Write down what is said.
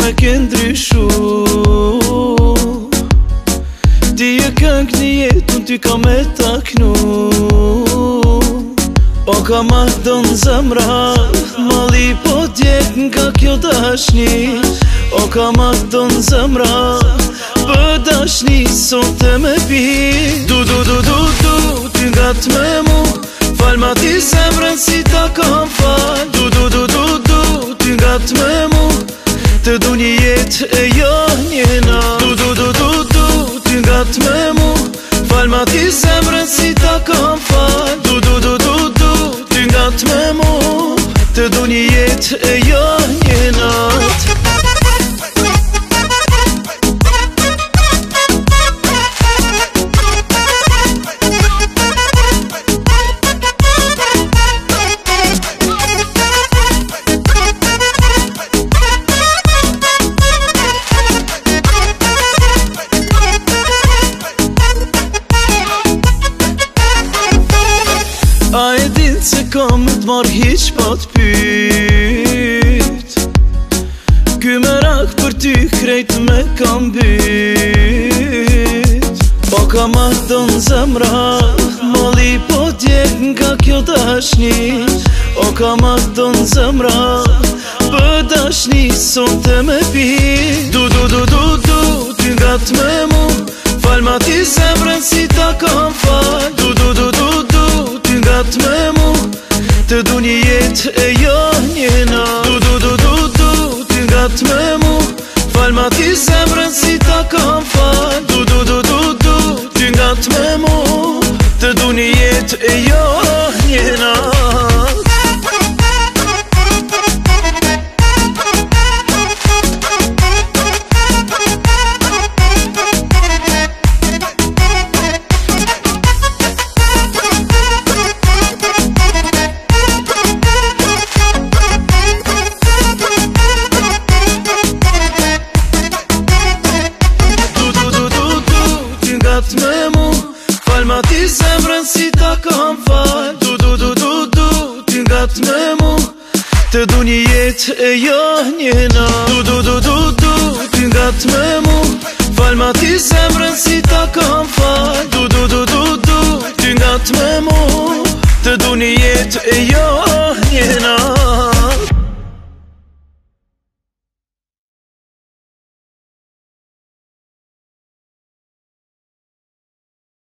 me këndryshu. Ti e këng një jetë, unë ty ka me taknu. O ka ma donë zemra, mali po djek nga kjo dashni. O ka ma donë zemra, për dashni sot e me pi. Du, ty ngat me mu, fal ma ti zemrën si ta kam fal. Du, ty ngat me mu, të du një jetë e jo njena. Du, ty ngat me mu, fal ma ti zemrën si ta kam fal. Du, ty ngat me mu, të du një jetë e jo njenat. A e din se kam t'mar hiq pa t'pyt. Ky merak për ty krejt me kam byt. Po ka ma donë zemra, mali po djek nga kjo dashni. O ka ma donë zemra, për dashni sot e me pi. Du, ty ngat me mu, fal ma ti zemrën si ta kam fal. Du, ty ngat me mu, të du një jetë e jo njena. Du, ty ngat me mu, fal ma ti zemrën si ta kam fal. Du, ty ngat me mu, të du një jetë e jo njena. Me mu, fal ma ti zemrën si ta kam fal. Du, ty ngat me mu, të du një jetë e jo njena. Ty ngat me mu, fal ma ti zemrën si ta kam fal. Du, ty ngat me mu, të du një jetë e jo